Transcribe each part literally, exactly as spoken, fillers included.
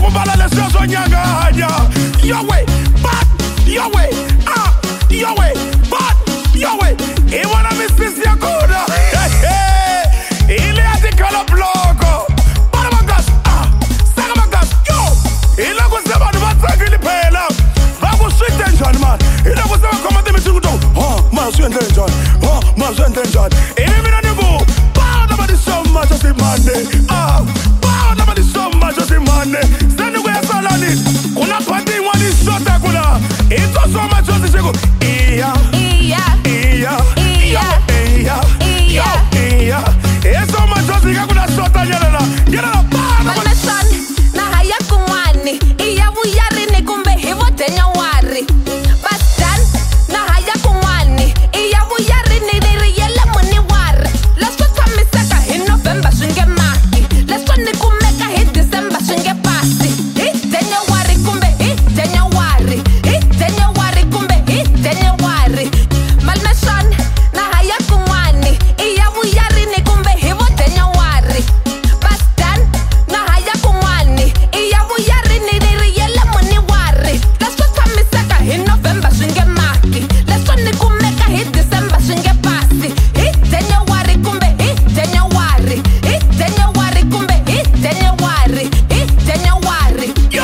kubala lesizwe nyanganya. Your way, but your way, ah, your way, but your way. E wanna miss this yakuda. Hey, hey. Ile ati kala blogo. Para magas, ah, saga magas, yo. Ile kusema nubatangili pela. Bago sweet tension man. Ile kusema kama temi chunguto. Oh, ma sweet tension. Oh, ma sweet tension. Ile mina nibu. Bao nobody so much just in Monday. Ah, bao nobody so much just in Monday. Send the way salani. Kuna pati wani shota kuna. Ito so much just in chego. Iya, iya, iya, iya, iya, iya, iya. Eso much just in kuna shota yelena. Yelena bao nobody. Malmesan na haya kumwani. Iya wuyari ni kumbe hivo tenya wari. Bastan na haya kumwani. Iya wuyari ni niriyele muni wari. Let's go to Misaka in November swinge maki. Let's go ni kumeka hit December swinge pasi. Hit tenya wari kumbe hit tenya wari. Hit tenya wari kumbe hit tenya wari. Malmesan na haya kumwani. Iya wuyari ni kumbe hivo tenya wari. Bastan na haya kumwani. Iya wuyari ni niriyele muni wari. Let's go to Misaka in November swinge maki. Let's go ni kumeka hit December swinge pasi. Hit tenya wari kumbe hit tenya wari. Hit tenya wari kumbe hit tenya wari. Hit tenya wari. Yo!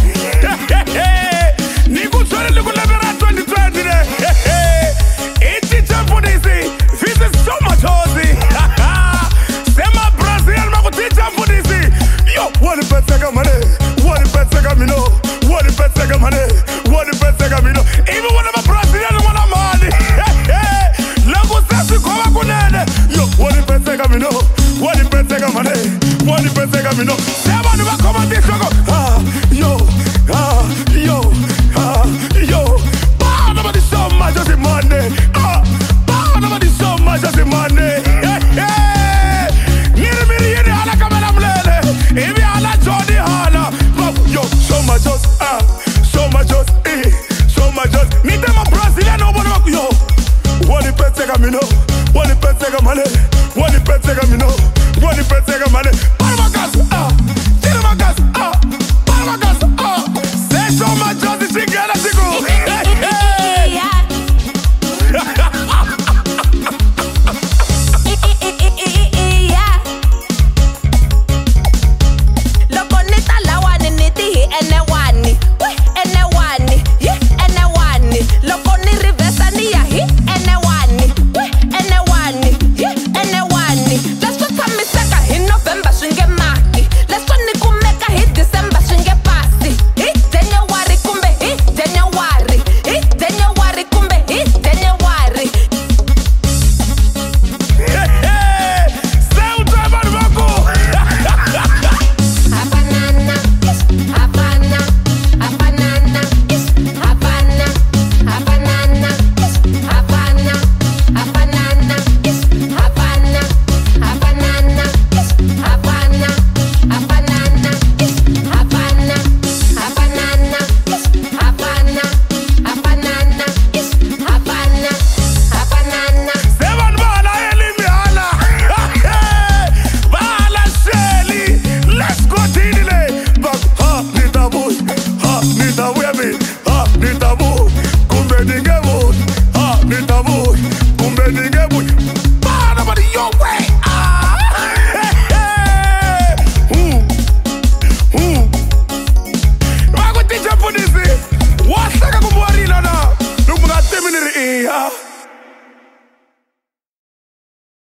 Niku tswele niku lebera twenty twenty ne. Iti tempo disi. This is so much hozi. Sema Brazil makuti tempo disi. Yo! What the best sega mane? What the best sega mino? What the best sega mane? What the best sega mino? Even when I'm a Brazilian, when I'm money. Lagu sasi kwa kunene. Yo! What the best sega mino? What the best sega mane? What the best sega mino? Sema nuba komandisho go. Ah! Yo! Ah! Yo! Ah! Yo! Bah! Nobody so much just in Monday. Ah! Bah! Nobody so much just in Monday. Hey! Hey! Niri miri yini hala kamera mlele. Ibi hala Johnny hala. Bah! Yo! So much just ah! So much just eh! So much just. Nite ma Brazilian no bono yo. Wani pete kamino. Wani pete kamane. Wani pete kamino. Wani pete kamane.